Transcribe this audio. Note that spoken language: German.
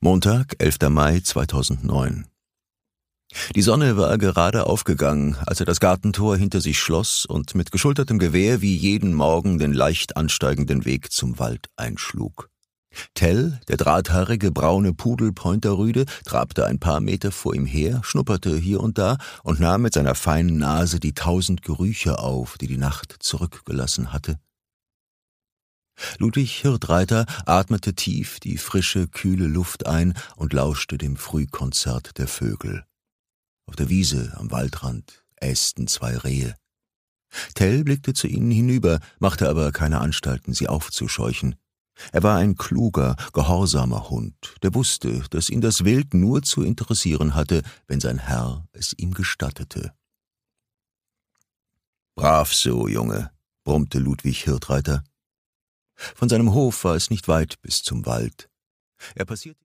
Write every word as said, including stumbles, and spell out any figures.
Montag, elfter Mai zweitausendneun. Die Sonne war gerade aufgegangen, als er das Gartentor hinter sich schloss und mit geschultertem Gewehr wie jeden Morgen den leicht ansteigenden Weg zum Wald einschlug. Tell, der drahthaarige braune Pudel-Pointerrüde, trabte ein paar Meter vor ihm her, schnupperte hier und da und nahm mit seiner feinen Nase die tausend Gerüche auf, die die Nacht zurückgelassen hatte. Ludwig Hirthreiter atmete tief die frische, kühle Luft ein und lauschte dem Frühkonzert der Vögel. Auf der Wiese am Waldrand ästen zwei Rehe. Tell blickte zu ihnen hinüber, machte aber keine Anstalten, sie aufzuscheuchen. Er war ein kluger, gehorsamer Hund, der wusste, dass ihn das Wild nur zu interessieren hatte, wenn sein Herr es ihm gestattete. »Brav so, Junge«, brummte Ludwig Hirthreiter. Von seinem Hof war es nicht weit bis zum Wald. Er passierte